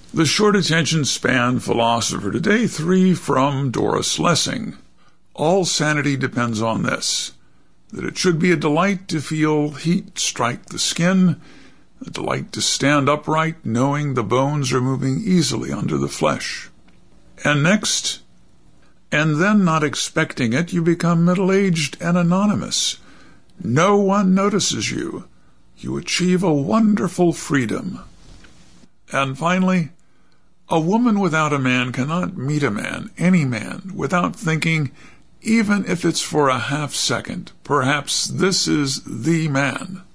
The short attention span philosopher today, 3 from Doris Lessing. All sanity depends on this, that it should be a delight to feel heat strike the skin, a delight to stand upright, knowing the bones are moving easily under the flesh. And next, and then not expecting it, you become middle-aged and anonymous. No one notices you. You achieve a wonderful freedom. And finally, a woman without a man cannot meet a man, any man, without thinking, even if it's for a half second, perhaps this is the man.